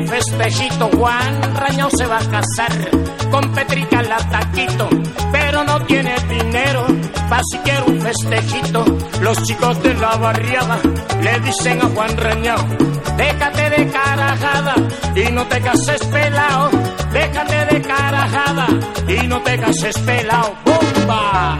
festejito. Juan Rañao se va a casar con Petrica la Taquito, pero no tiene dinero pa' siquiera un festejito. Los chicos de la barriada le dicen a Juan Rañao: déjate de carajada y no te cases pelao. Déjate de carajada y no te cases pelao. ¡Bomba!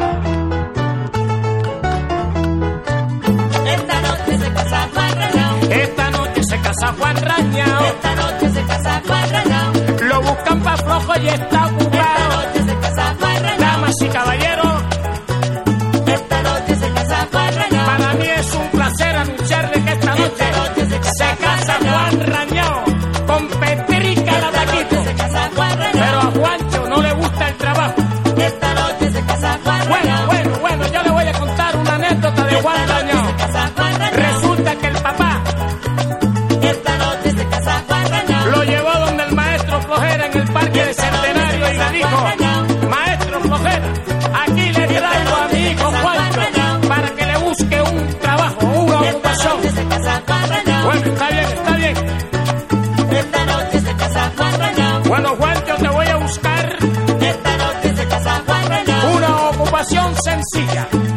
Esta noche se casa Juan Rañao. Esta noche se casa Juan Rañao. Esta noche se casa Juan Rañao. Lo buscan pa' flojo y está ocupado. Esta noche se casa Juan Rañao. Damas y caballeros, Esta noche se casa Juan Rañao. para mí es un placer anunciarle que esta noche se casa Juan Rañao con Petrica la Taquito. Se casa Juan Rañao. Pero a Juancho no le gusta el trabajo. Esta noche se casa Juan Rañao. Bueno, yo le voy a contar una anécdota de Juan Rañao. Se casa Juan Rañao. Resulta que el papá Esta noche se casa Juan Rañao. lo llevó donde el maestro Flojera en el Parque del Centenario y le dijo: maestro Flojera, aquí le traigo a mi hijo Juancho para que le busque un trabajo, una Esta ocupación. noche se casa Juan Rañao. Bueno, está bien. Esta noche se casa Juan Rañao. Bueno, Juancho, te voy a buscar Esta noche se casa Juan Rañao. una ocupación sencilla.